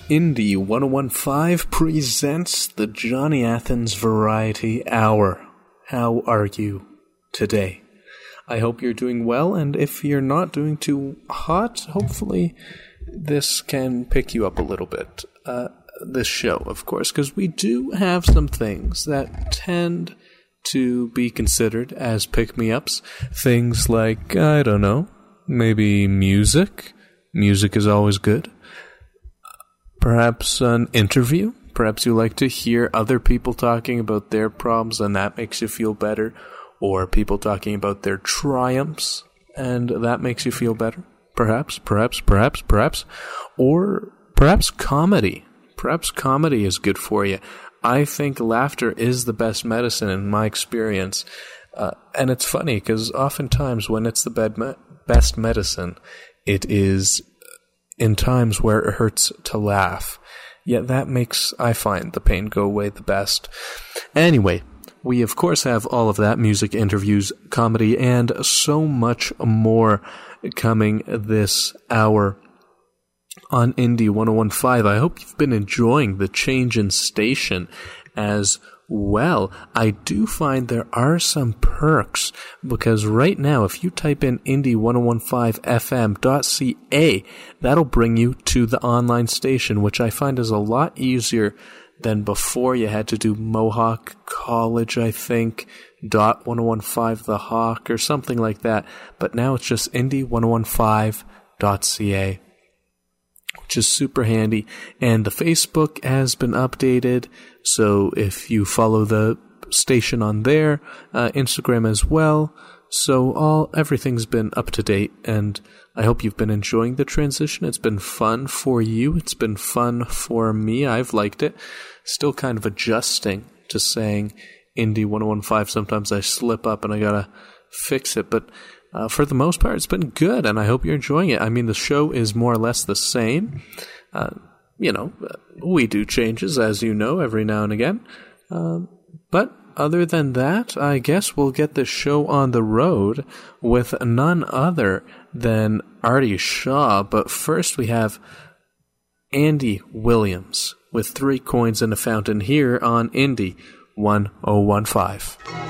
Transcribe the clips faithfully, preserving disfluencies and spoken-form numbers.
Indie ten fifteen presents the Johnny Athens Variety Hour. How are you today? I hope you're doing well, and if you're not doing too hot, hopefully this can pick you up a little bit. Uh, this show, of course, because we do have some things that tend to be considered as pick-me-ups. Things like, I don't know, maybe music. Music is always good. Perhaps an interview. Perhaps you like to hear other people talking about their problems and that makes you feel better. Or people talking about their triumphs and that makes you feel better. Perhaps, perhaps, perhaps, perhaps. Or perhaps comedy. Perhaps comedy is good for you. I think laughter is the best medicine in my experience. Uh, and it's funny because oftentimes when it's the bed me- best medicine, it is in times where it hurts to laugh. Yet that makes, I find, the pain go away the best. Anyway, we of course have all of that, music, interviews, comedy, and so much more coming this hour on Indie ten fifteen. I hope you've been enjoying the change in station as well. I do find there are some perks, because right now, if you type in indie ten fifteen f m dot c a, that'll bring you to the online station, which I find is a lot easier than before. You had to do Mohawk College, I think, dot ten fifteen the Hawk, or something like that. But now it's just indie ten fifteen dot c a. which is super handy. And the Facebook has been updated, so if you follow the station on there, uh, Instagram as well, so all everything's been up to date, and I hope you've been enjoying the transition. It's been fun for you. It's been fun for me. I've liked it. Still kind of adjusting to saying Indie ten fifteen. Sometimes I slip up and I gotta fix it, but Uh, for the most part, it's been good, and I hope you're enjoying it. I mean, the show is more or less the same. Uh, you know, we do changes, as you know, every now and again. Um, but other than that, I guess we'll get the show on the road with none other than Artie Shaw. But first, we have Andy Williams with Three Coins in a Fountain here on Indie ten fifteen.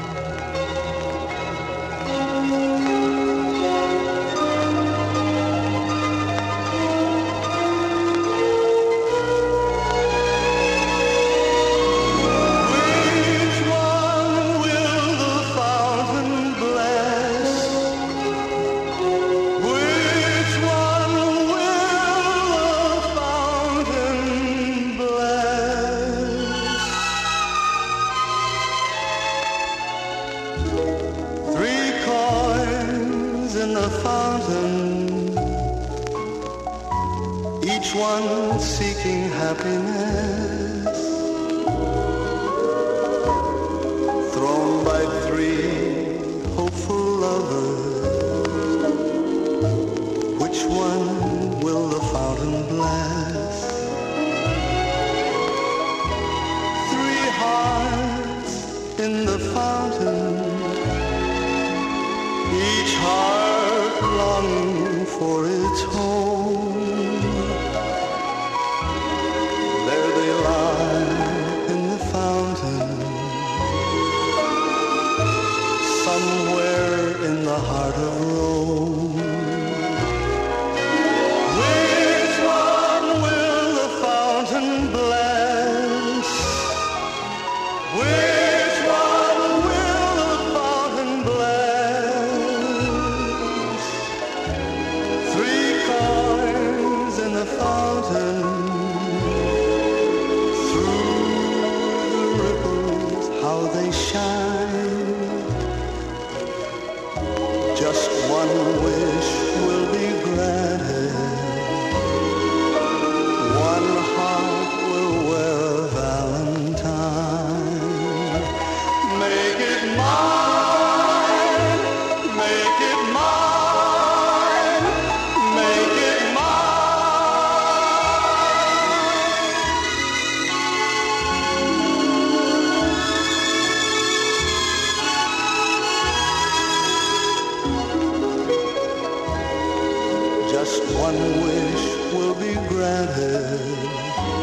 Just one wish will be granted.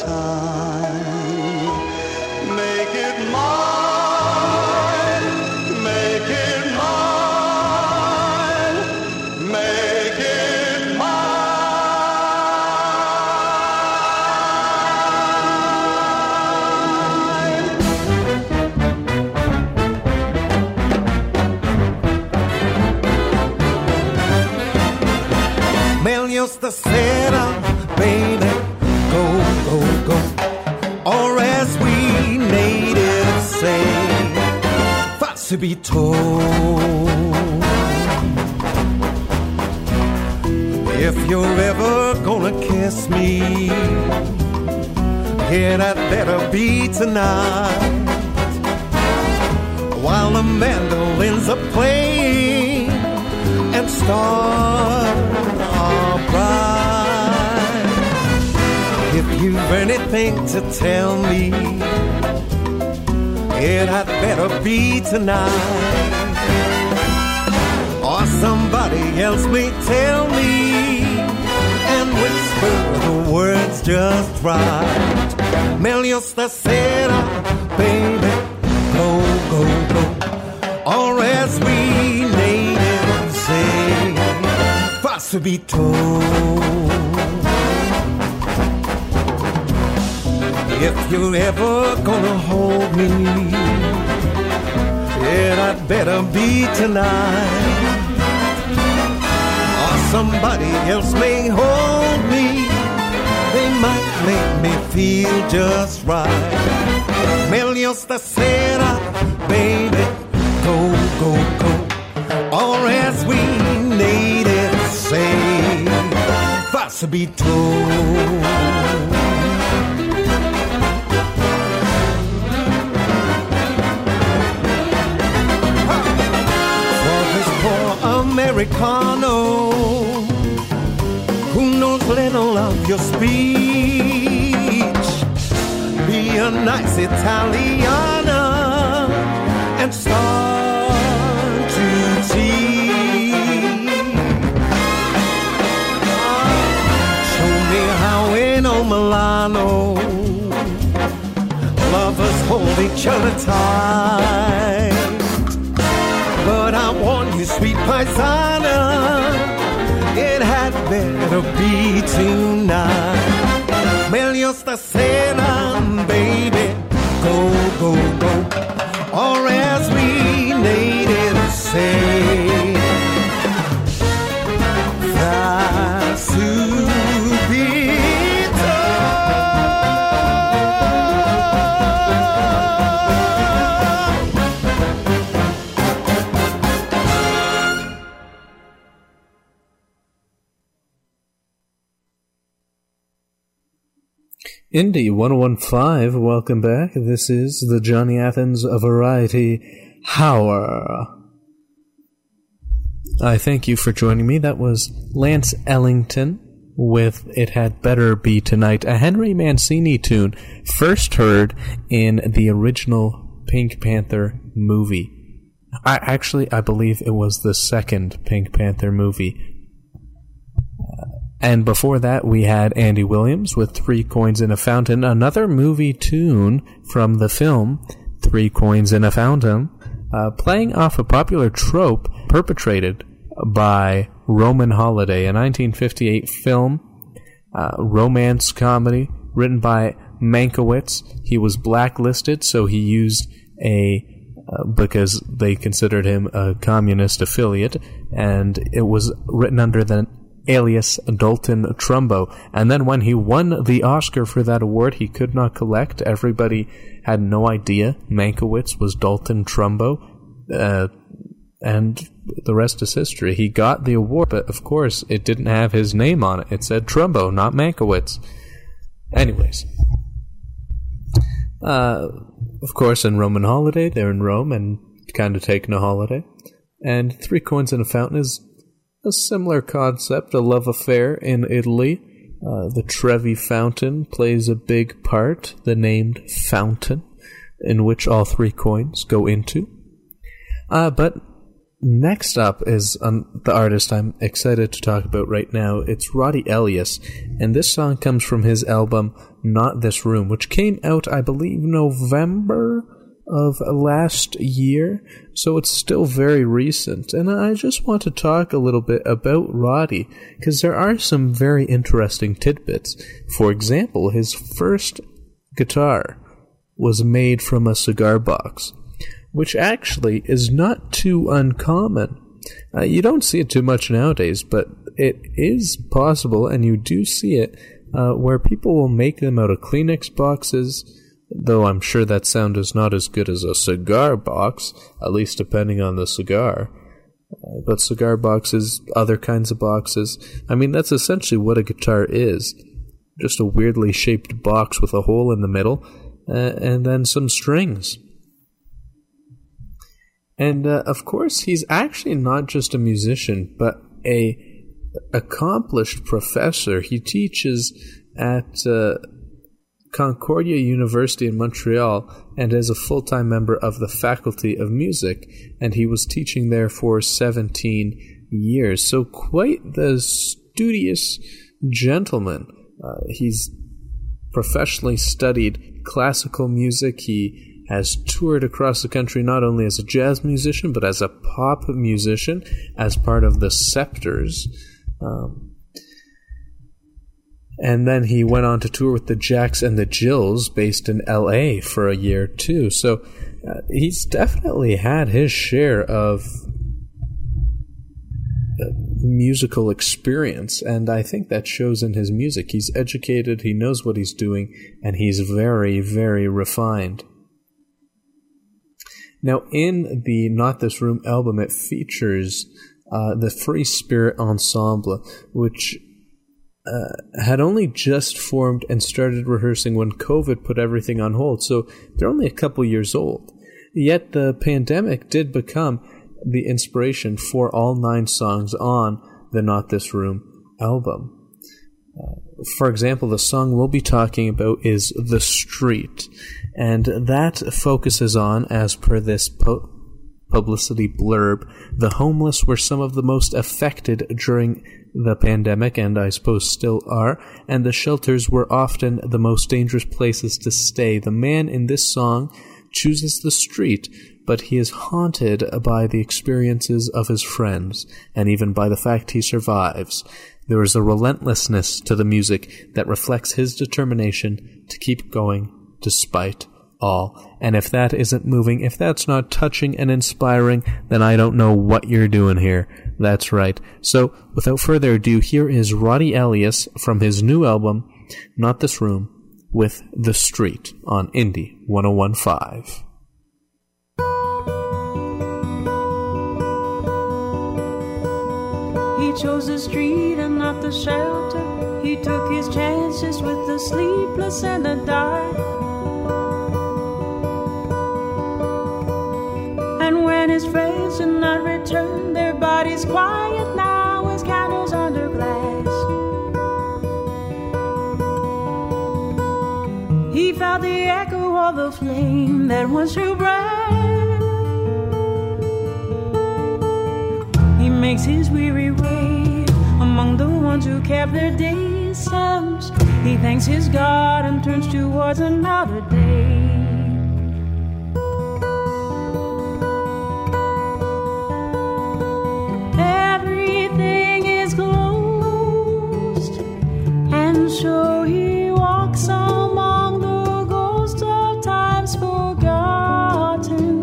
time. Make it mine, make it mine, make it mine. Mel used to say, baby, go, go, go, or as we natives say, fast to be told. If you're ever gonna kiss me, yeah, that better be tonight, while the mandolins are playing and stars are bright. If you've anything to tell me, it had better be tonight, or somebody else may tell me and whisper the words just right. Mel used to say, baby, go, go, go, or as we natives say, fast to be told. If you're ever gonna hold me, it had better be tonight, or somebody else may hold me. They might make me feel just right. Mel used to say, baby, go, go, go, or as we natives say, fast to be told. Americano, who knows little of your speech, be a nice Italiana and start to teach. Show me how in old Milano lovers hold each other tight. But I warn you, sweet paisana, it had better be tonight. Mel used to say, baby, go, go, go, or as we natives say, fast to be Indie one fifteen, welcome back. This is the Johnny Athens Variety Hour. I thank you for joining me. That was Lance Ellington with It Had Better Be Tonight, a Henry Mancini tune first heard in the original Pink Panther movie. I actually, I believe it was the second Pink Panther movie. And before that, we had Andy Williams with Three Coins in a Fountain, another movie tune from the film Three Coins in a Fountain, uh, playing off a popular trope perpetrated by Roman Holiday, a nineteen fifty-eight film, uh, romance comedy, written by Mankiewicz. He was blacklisted, so he used a, uh, because they considered him a communist affiliate, and it was written under the alias Dalton Trumbo. And then when he won the Oscar for that award, he could not collect. Everybody had no idea Mankiewicz was Dalton Trumbo, uh, and the rest is history. He got the award, but of course it didn't have his name on it. It said Trumbo, not Mankiewicz. Anyways, uh, of course in Roman Holiday, they're in Rome and kind of taking a holiday. And Three Coins in a Fountain is a similar concept, a love affair in Italy. Uh, the Trevi Fountain plays a big part, the named fountain, in which all three coins go into. Uh, but Next up is um, the artist I'm excited to talk about right now. It's Roddy Elias, and this song comes from his album Not This Room, which came out, I believe, November of last year, so it's still very recent. And I just want to talk a little bit about Roddy, because there are some very interesting tidbits. For example, his first guitar was made from a cigar box, which actually is not too uncommon. Uh, you don't see it too much nowadays, but it is possible, and you do see it, uh, where people will make them out of Kleenex boxes, though I'm sure that sound is not as good as a cigar box, at least depending on the cigar. Uh, but cigar boxes, other kinds of boxes, I mean, that's essentially what a guitar is. Just a weirdly shaped box with a hole in the middle, uh, and then some strings. And, uh, of course, he's actually not just a musician, but a accomplished professor. He teaches at uh, Concordia University in Montreal and is a full-time member of the Faculty of Music, and he was teaching there for seventeen years. So quite the studious gentleman. Uh, he's professionally studied classical music. He has toured across the country not only as a jazz musician, but as a pop musician, as part of the Scepters. Um, and then he went on to tour with the Jacks and the Jills, based in L A for a year, too. So uh, he's definitely had his share of uh, musical experience, and I think that shows in his music. He's educated, he knows what he's doing, and he's very, very refined. Now, in the Not This Room album, it features uh, the Free Spirit Ensemble, which uh, had only just formed and started rehearsing when COVID put everything on hold, so they're only a couple years old. Yet the pandemic did become the inspiration for all nine songs on the Not This Room album. Uh, for example, the song we'll be talking about is The Street, and that focuses on, as per this pu- publicity blurb, the homeless were some of the most affected during the pandemic, and I suppose still are, and the shelters were often the most dangerous places to stay. The man in this song chooses the street, but he is haunted by the experiences of his friends, and even by the fact he survives. There is a relentlessness to the music that reflects his determination to keep going despite all. And if that isn't moving, if that's not touching and inspiring, then I don't know what you're doing here. That's right. So, without further ado, here is Roddy Elias from his new album, Not This Room, with The Street on Indie one oh one point five. He chose the street and not the shelter. He took his chances with the sleepless and the dark. And when his friends did not return, their bodies quiet now as candles under glass. He felt the echo of the flame that once drew breath. He makes his weary way among the ones who kept their distance. He thanks his God and turns towards another day. Everything is closed, and so he walks among the ghosts of times forgotten.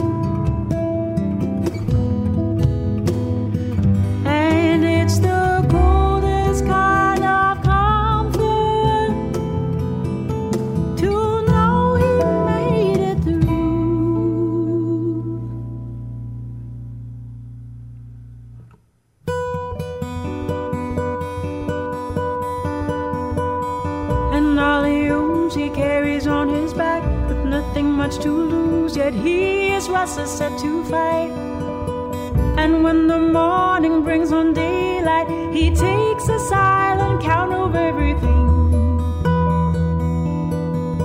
And it's the coldest kind of comfort to know he made it through. And all he owns he carries on his back, with nothing much to lose, yet he is restless, set to fight. And when the morning brings on daylight, he takes a silent count of everything.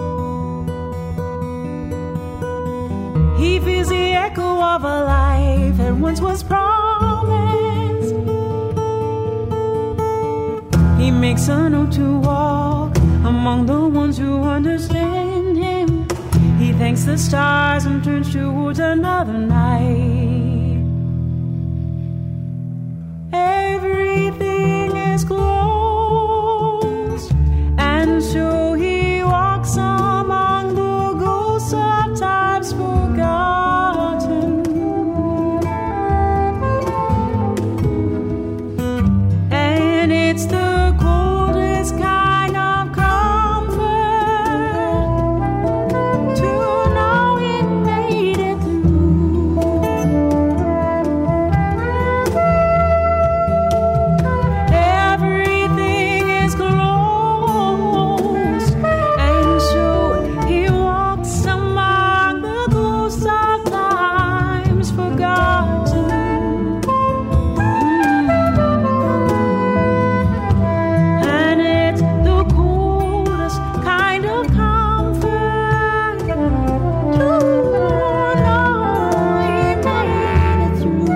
He feels the echo of a life life that once was promised. He makes a note to walk among the ones who understand him. He thanks the stars and turns towards another night. Everything is closed, and so he walks among the ghosts of times forgotten. And it's the coldest kind of comfort to know he made it through. Everything is closed, and so he walks among the ghosts of times forgotten. And it's the coolest kind of comfort to know he made it through.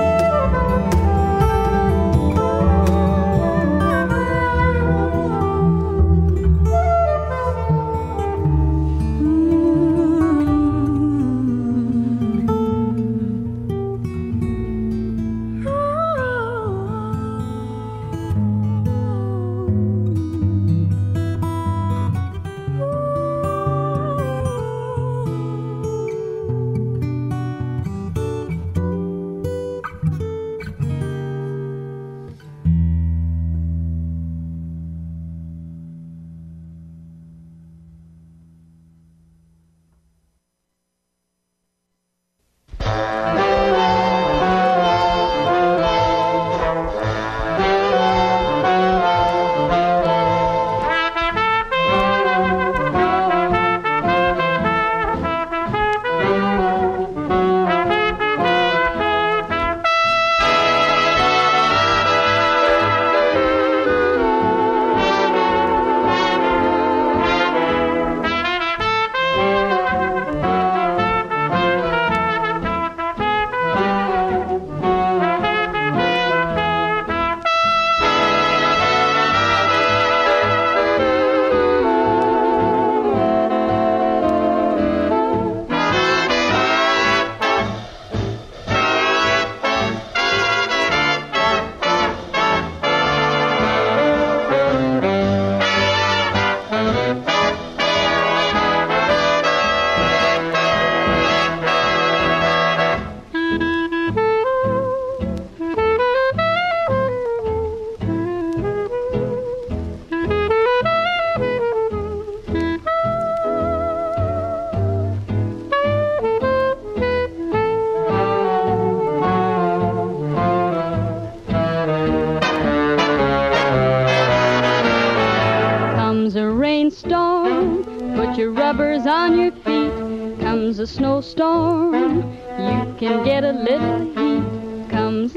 Comes a rainstorm, put your rubbers on your feet. Comes a snowstorm, you can get a little heat. Comes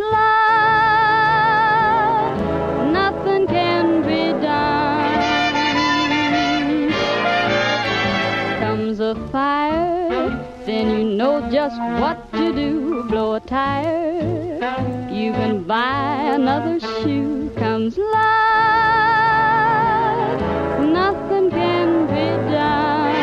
love, nothing can be done. Comes a fire, then you know just what to do. Blow a tire, you can buy another shoe. Comes love, nothing can be done.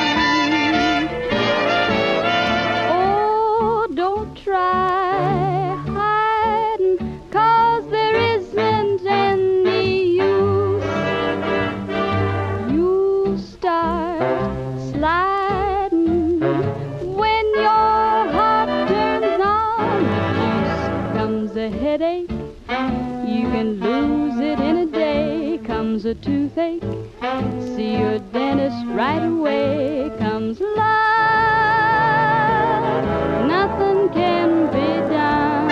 Oh, don't try hiding, 'cause there isn't any use. You'll start sliding when your heart turns on the juice. Comes a headache, you can lose it in a day. Comes a toothache, see your dentist right away. Comes love, nothing can be done.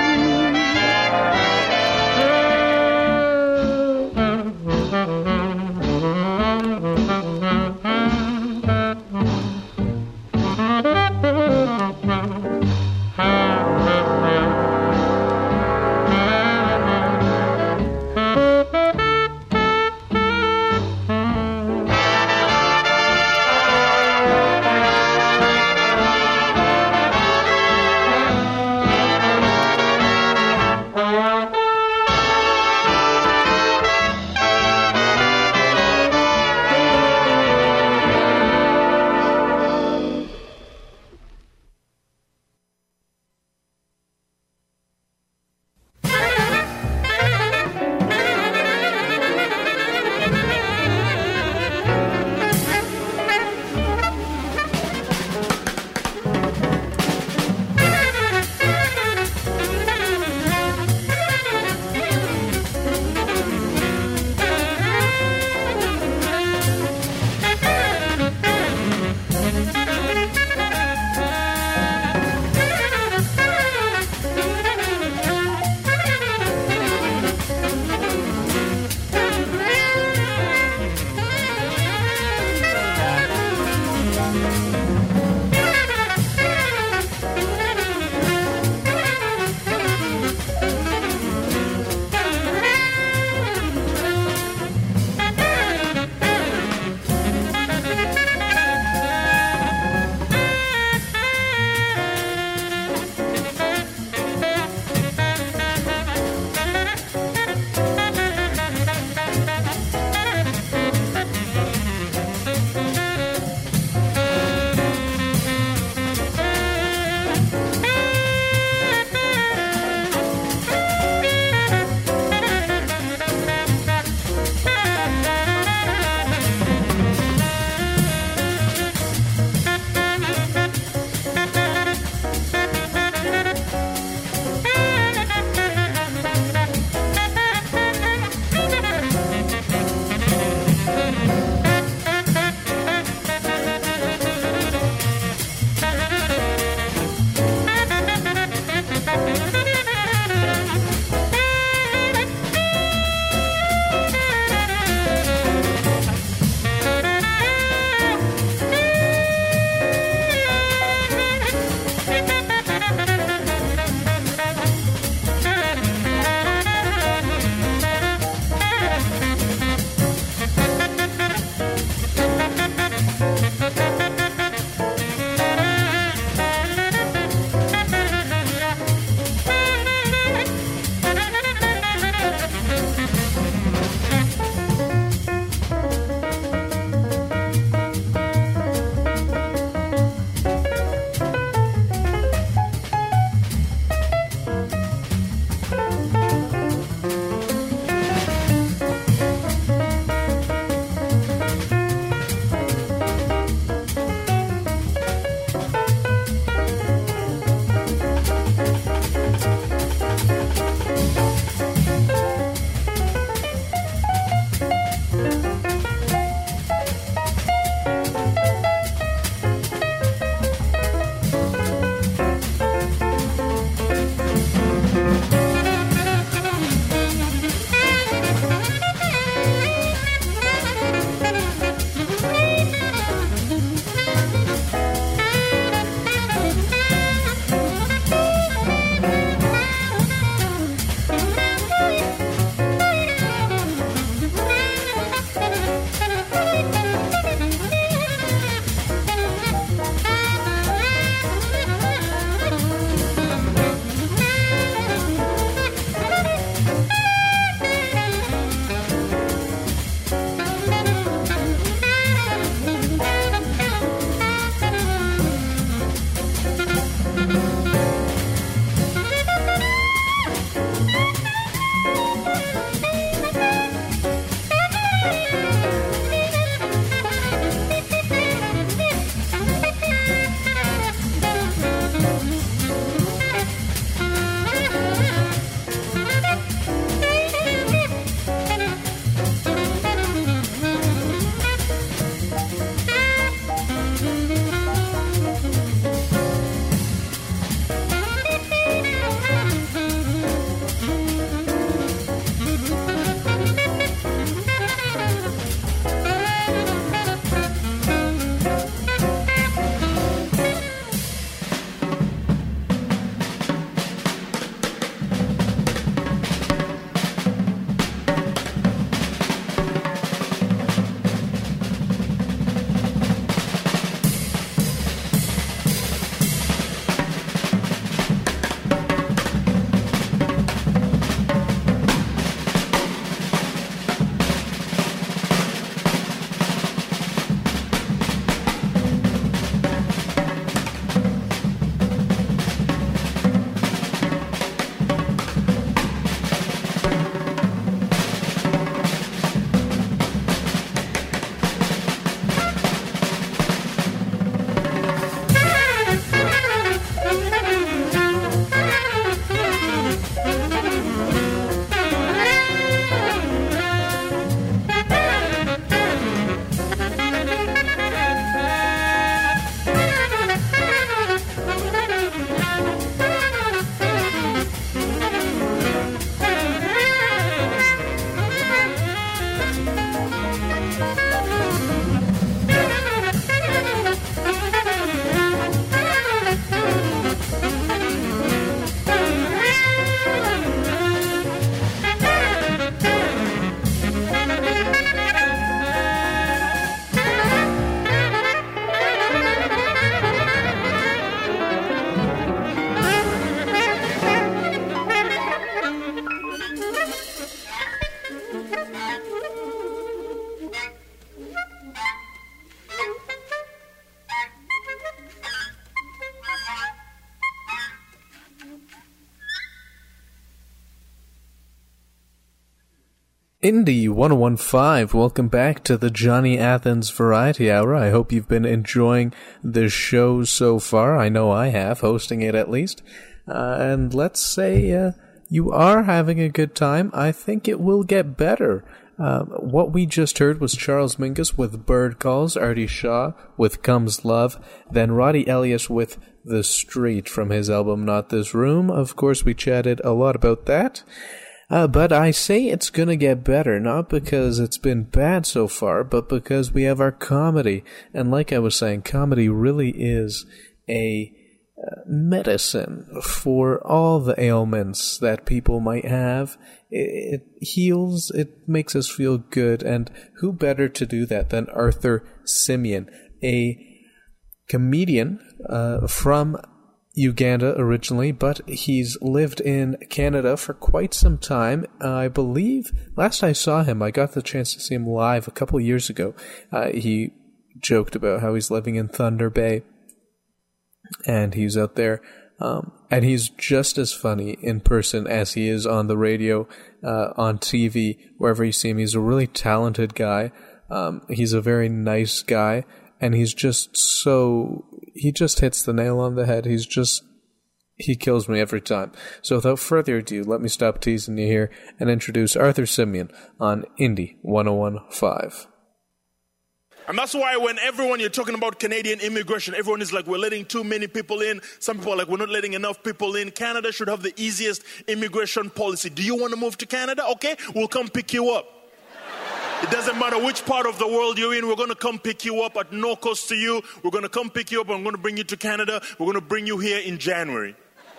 Indie ten fifteen, welcome back to the Johnny Athens Variety Hour. I hope you've been enjoying the show so far. I know I have, hosting it at least. Uh, and let's say uh, you are having a good time. I think it will get better. Uh, what we just heard was Charles Mingus with Bird Calls, Artie Shaw with Comes Love, then Roddy Elliott with The Street from his album Not This Room. Of course, we chatted a lot about that. Uh, but I say it's gonna get better, not because it's been bad so far, but because we have our comedy. And like I was saying, comedy really is a uh, medicine for all the ailments that people might have. It, it heals, it makes us feel good, and who better to do that than Arthur Simeon, a comedian uh, from Uganda originally, but he's lived in Canada for quite some time. Uh, I believe last I saw him, I got the chance to see him live a couple of years ago. Uh, he joked about how he's living in Thunder Bay, and he's out there. Um, and he's just as funny in person as he is on the radio, uh, on T V, wherever you see him. He's a really talented guy. Um, he's a very nice guy, and he's just so... He just hits the nail on the head. He's just, he kills me every time. So without further ado, let me stop teasing you here and introduce Arthur Simeon on Indie ten fifteen. And that's why when everyone, you're talking about Canadian immigration, everyone is like, we're letting too many people in. Some people are like, we're not letting enough people in. Canada should have the easiest immigration policy. Do you want to move to Canada? Okay, we'll come pick you up. It doesn't matter which part of the world you're in, we're going to come pick you up at no cost to you. We're going to come pick you up and we're going to bring you to Canada. We're going to bring you here in January.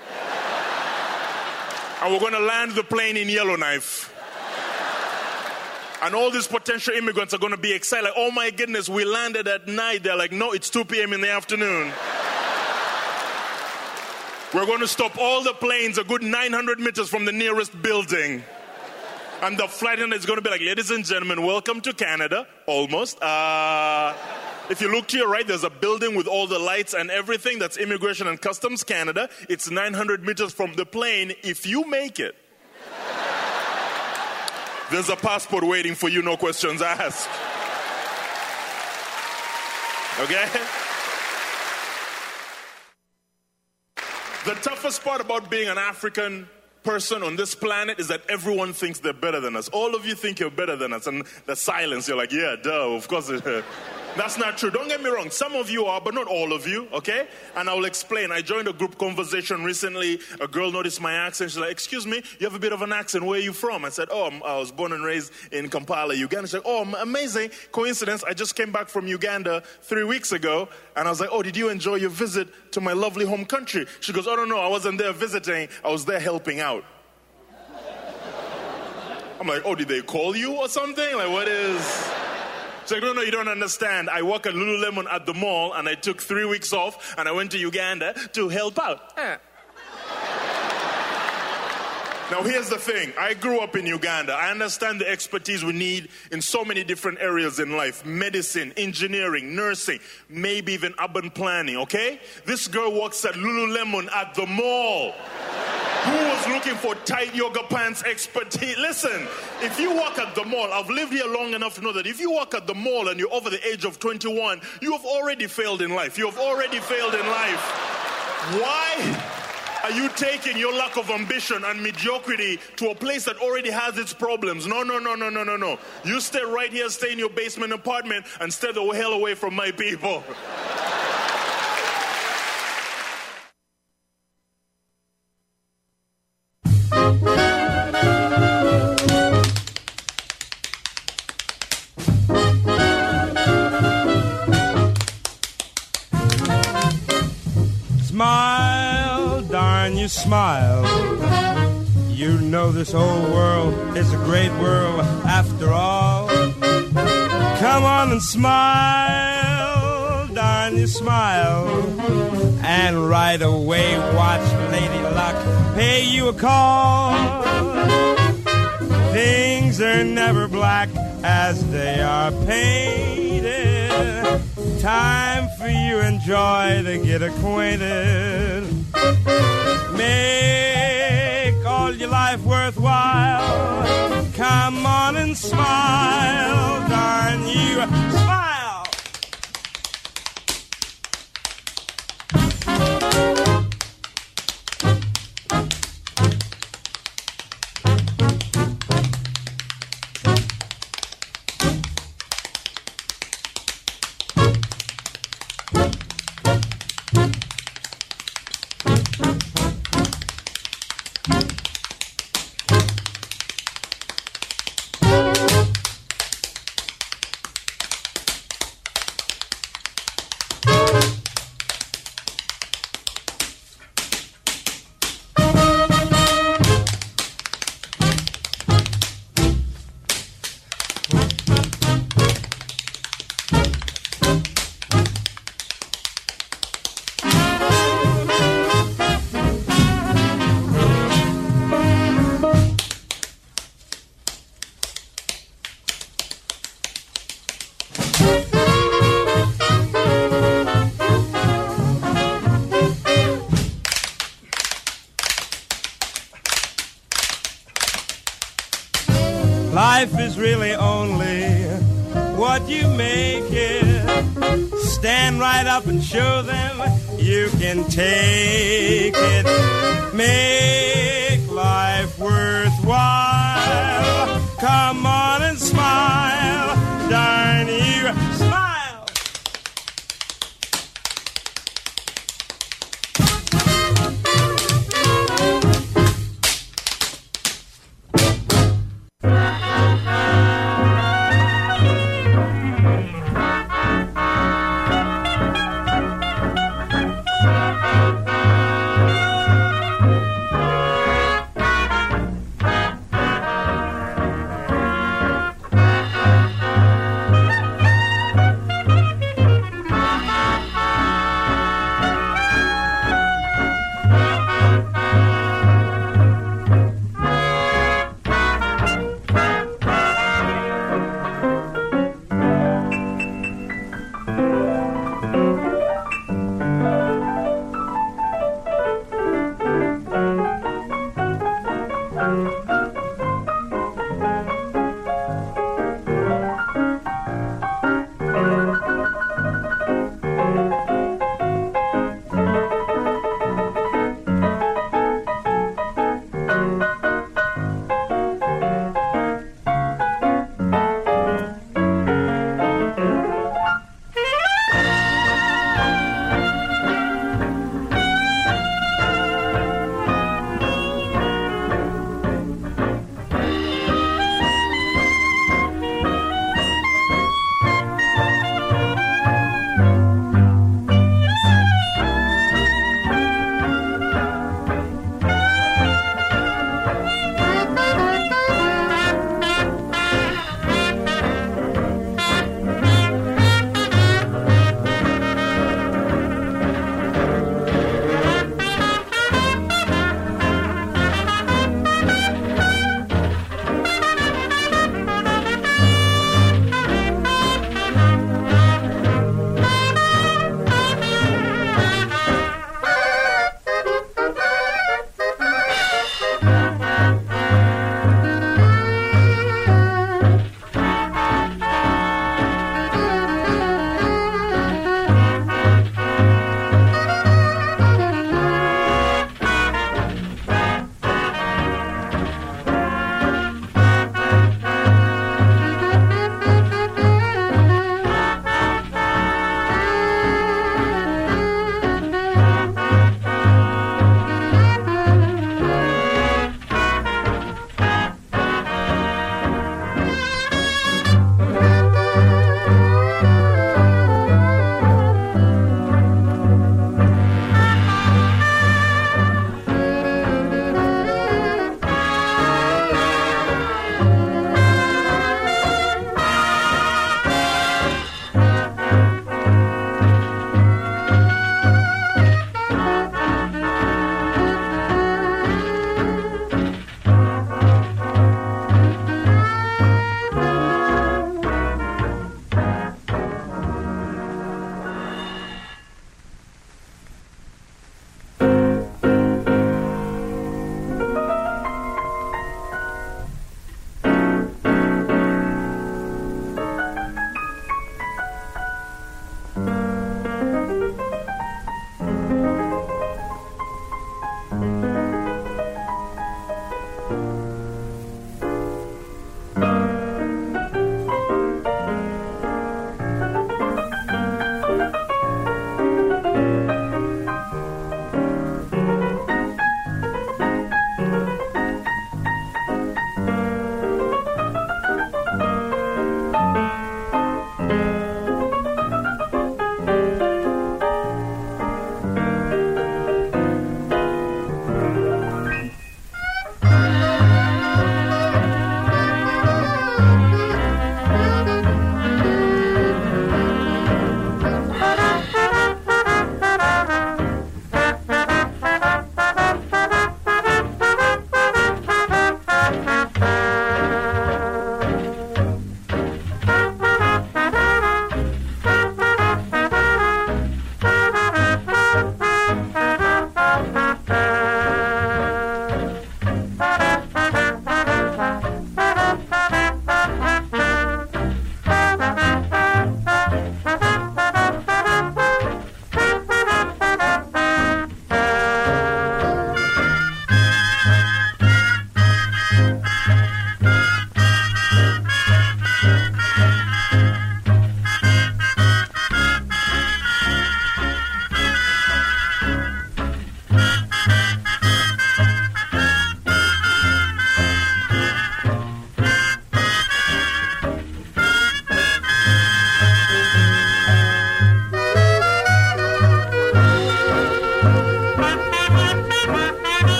And we're going to land the plane in Yellowknife. And all these potential immigrants are going to be excited. Like, oh my goodness, we landed at night. They're like, no, it's two p.m. in the afternoon. We're going to stop all the planes a good nine hundred meters from the nearest building. And the flight attendant is going to be like, ladies and gentlemen, welcome to Canada. Almost. Uh, if you look to your right, there's a building with all the lights and everything. That's Immigration and Customs Canada. It's nine hundred meters from the plane. If you make it, there's a passport waiting for you, no questions asked. Okay? The toughest part about being an African person on this planet is that everyone thinks they're better than us. All of you think you're better than us, and the silence, you're like, yeah, duh, of course. That's not true. Don't get me wrong. Some of you are, but not all of you, okay? And I will explain. I joined a group conversation recently. A girl noticed my accent. She's like, excuse me, you have a bit of an accent. Where are you from? I said, oh, I'm, I was born and raised in Kampala, Uganda. She's like, oh, amazing. Coincidence. I just came back from Uganda three weeks ago. And I was like, oh, did you enjoy your visit to my lovely home country? She goes, oh, no, no, I wasn't there visiting. I was there helping out. I'm like, oh, did they call you or something? Like, what is... She's like, no, no, you don't understand. I work at Lululemon at the mall, and I took three weeks off, and I went to Uganda to help out. Eh. Now, here's the thing. I grew up in Uganda. I understand the expertise we need in so many different areas in life. Medicine, engineering, nursing, maybe even urban planning, okay? This girl works at Lululemon at the mall. Who was looking for tight yoga pants expertise? Listen, if you work at the mall, I've lived here long enough to know that if you work at the mall and you're over the age of twenty-one, you have already failed in life. You have already failed in life. Why are you taking your lack of ambition and mediocrity to a place that already has its problems? No, no, no, no, no, no, no. You stay right here, stay in your basement apartment, and stay the hell away from my people. Smile, darn you smile. You know this whole world is a great world after all. Come on and smile, darn you smile. And right away watch Lady Luck pay you a call. Things are never black as they are painted. Time for you enjoy to get acquainted. Make all your life worthwhile. Come on and smile, darn you, smile. Life is really only what you make it. Stand right up and show them you can take it. Make life worthwhile. Come on and smile, darn you, smile.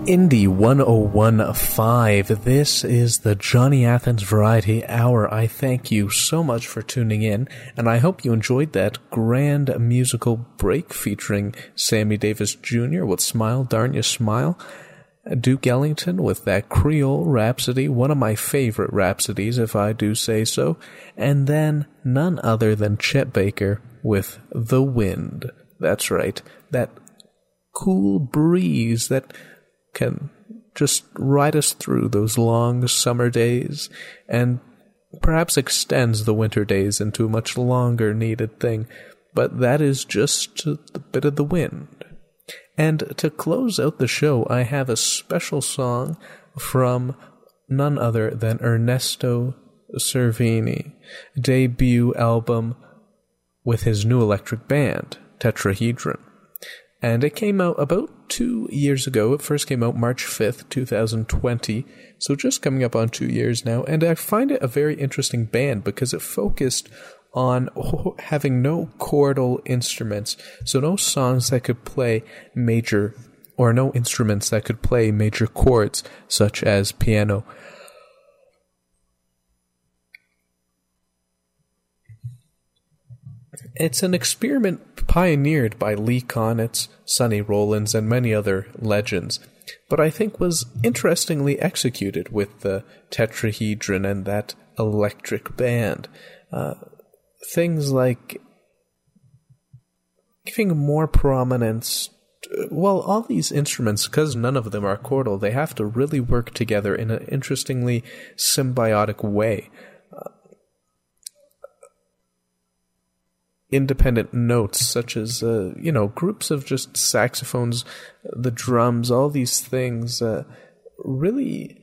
Indie one oh one point five. This is the Johnny Athens Variety Hour. I thank you so much for tuning in, and I hope you enjoyed that grand musical break featuring Sammy Davis Junior with Smile, Darn You Smile, Duke Ellington with that Creole Rhapsody, one of my favorite rhapsodies, if I do say so, and then none other than Chet Baker with The Wind. That's right, that cool breeze that can just ride us through those long summer days and perhaps extends the winter days into a much longer needed thing. But that is just a bit of the wind. And to close out the show, I have a special song from none other than Ernesto Cervini, debut album with his new electric band, Tetrahedron. And it came out about two years ago. It first came out March fifth, twenty twenty. So just coming up on two years now. And I find it a very interesting band because it focused on having no chordal instruments. So no songs that could play major, or no instruments that could play major chords, such as piano. It's an experiment pioneered by Lee Konitz, Sonny Rollins, and many other legends, but I think was interestingly executed with the Tetrahedron and that electric band. Uh, things like giving more prominence. Well, all these instruments, because none of them are chordal, they have to really work together in an interestingly symbiotic way. Independent notes such as, uh, you know, groups of just saxophones, the drums, all these things uh, really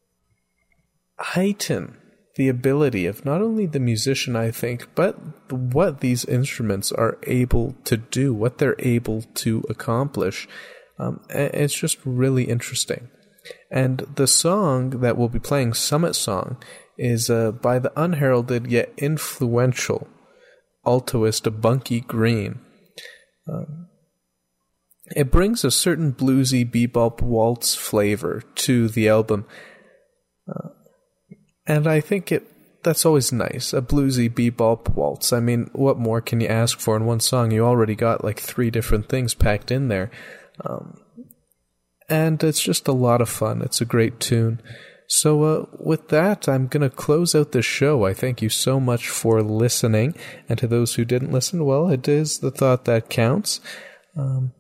heighten the ability of not only the musician, I think, but what these instruments are able to do, what they're able to accomplish. Um, it's just really interesting. And the song that we'll be playing, Summit Song, is uh, by the unheralded yet influential altoist Bunky Green. Um, it brings a certain bluesy bebop waltz flavor to the album, uh, and I think it that's always nice, a bluesy bebop waltz. I mean, what more can you ask for in one song? You already got like three different things packed in there, um, and it's just a lot of fun. It's a great tune. So uh, with that, I'm going to close out the show. I thank you so much for listening. And to those who didn't listen, well, it is the thought that counts. Um,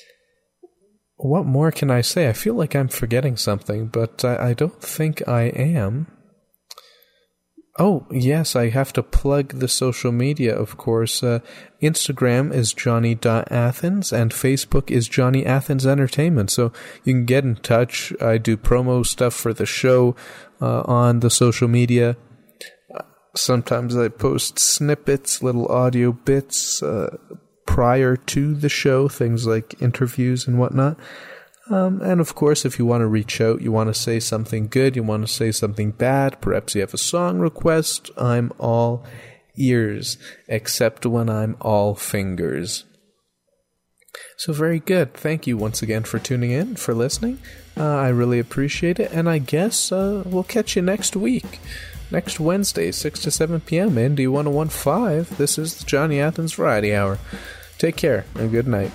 what more can I say? I feel like I'm forgetting something, but I, I don't think I am. Oh, yes, I have to plug the social media, of course. Uh, Instagram is johnny dot athens, and Facebook is Johnny Athens Entertainment. So you can get in touch. I do promo stuff for the show uh, on the social media. Uh, sometimes I post snippets, little audio bits uh, prior to the show, things like interviews and whatnot. Um, and of course, if you want to reach out, you want to say something good, you want to say something bad, perhaps you have a song request, I'm all ears, except when I'm all fingers. So very good. Thank you once again for tuning in, for listening. Uh, I really appreciate it, and I guess uh, we'll catch you next week. Next Wednesday, six to seven p.m. Indie one oh one point five. This is the Johnny Athens Variety Hour. Take care, and good night.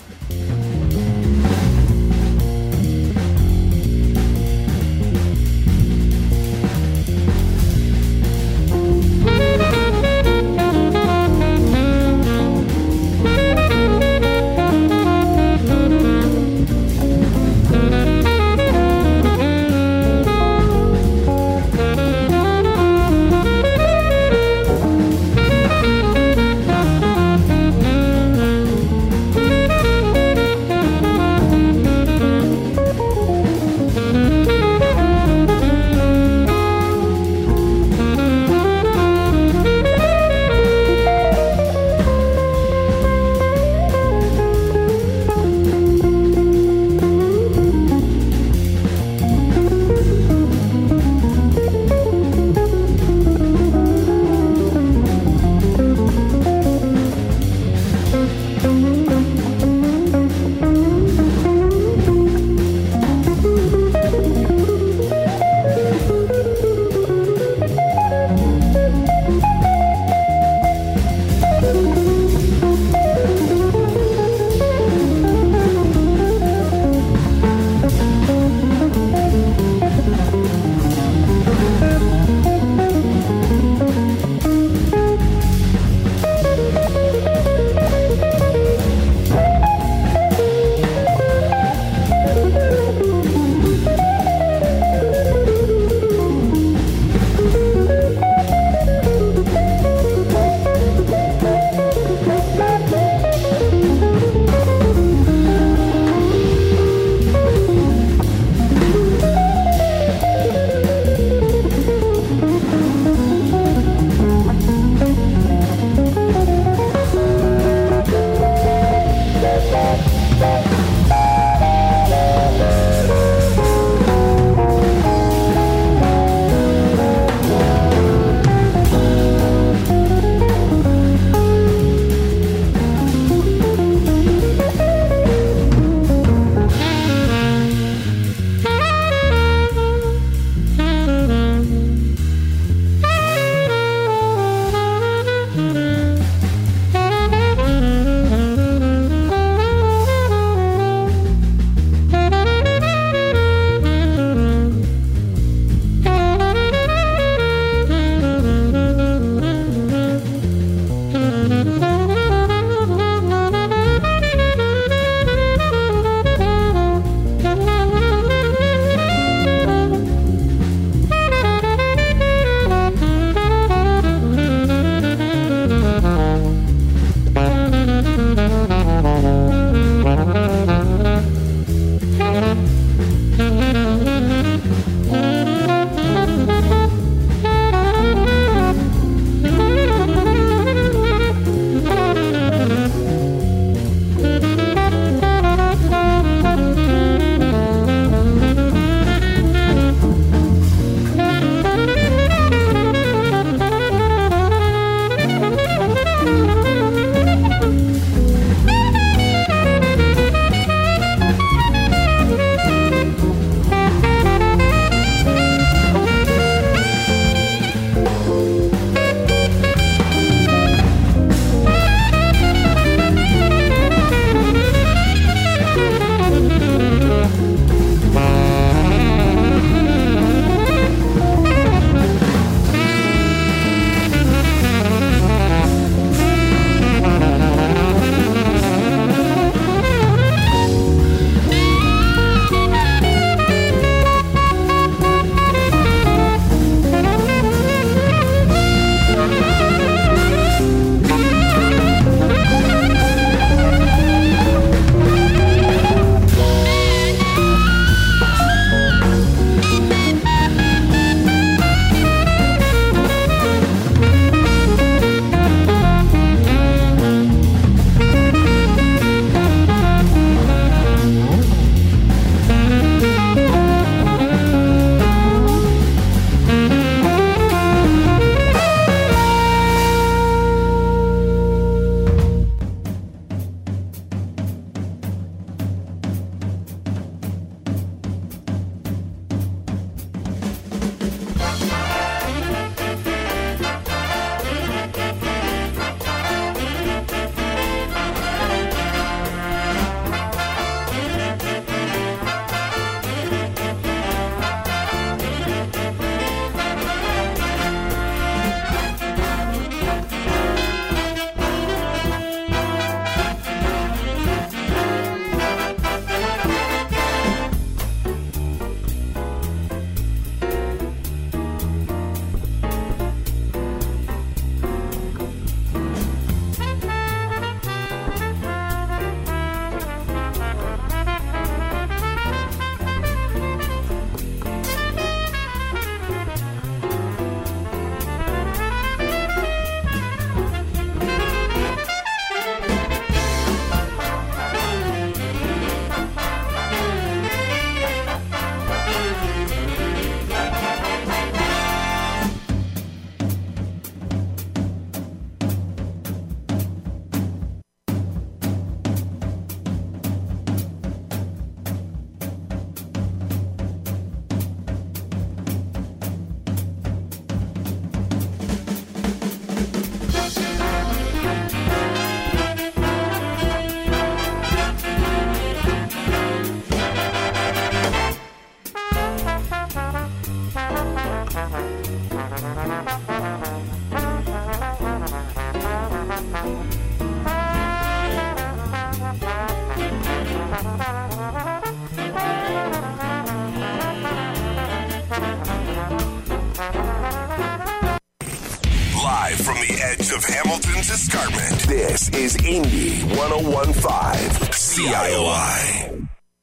Live from the edge of Hamilton's escarpment, this is Indy one oh one point five C I O I.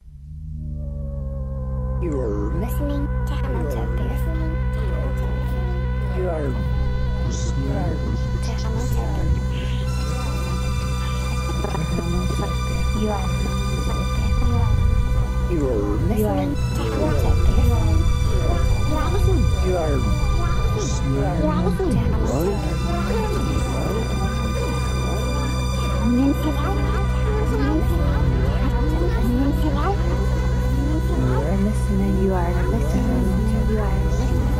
You're listening to Hamilton. You're listening to Hamilton. You are. You're listening to Hamilton. You are. You are listening. You are listening. You are listening.